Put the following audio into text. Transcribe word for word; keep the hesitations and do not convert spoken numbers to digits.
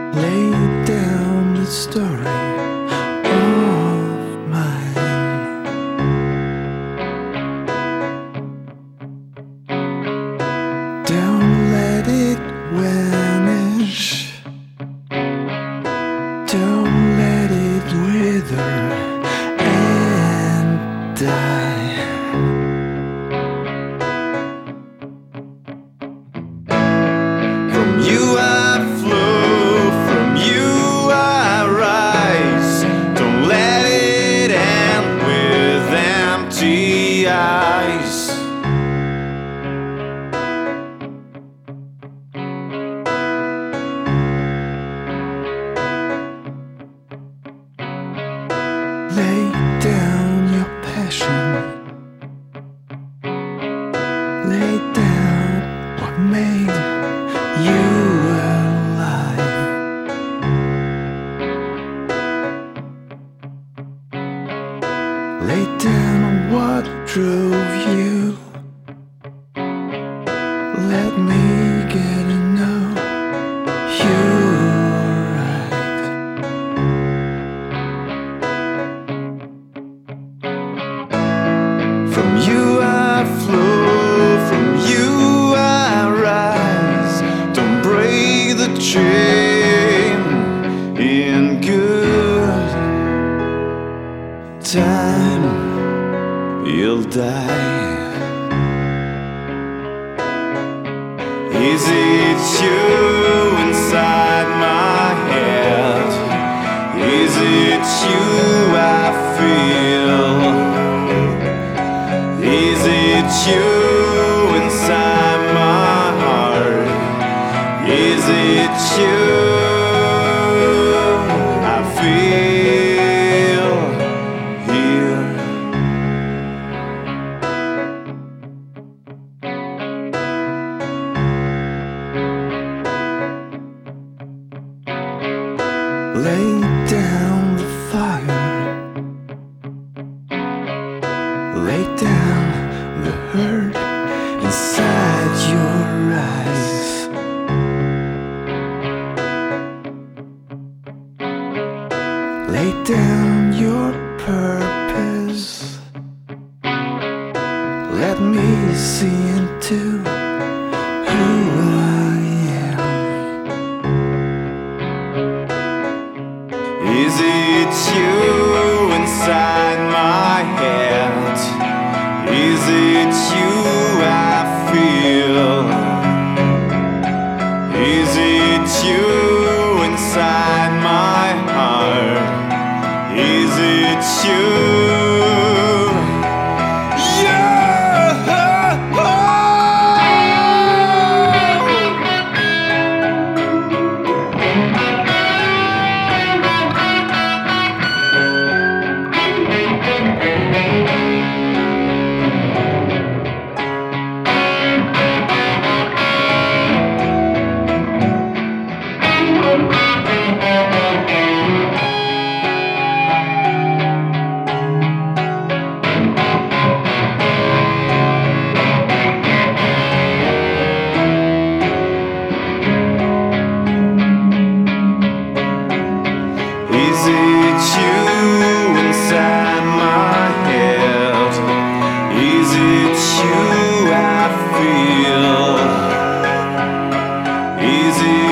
Lay down the story of mine. Don't let it vanish. Don't let it wither and die. From you I flow, from you I rise. Don't let it end with empty eyes. Lay down your passion. Lay down what made you alive. Lay down what drove you. Let me get to know you right. From you I flow, from you I rise. Don't break the chain in good time. You'll die. Is it you inside my head? Is it you I feel? Is it you inside my heart? Is it you I feel here? Lay down the fire. Lay down the hurt inside your eyes. Lay down your purpose. Let me see into who I am. Is it you inside my head? Is it you I feel? Is it you inside my heart? Is it you? Is it you inside my head? Is it you I feel? Is it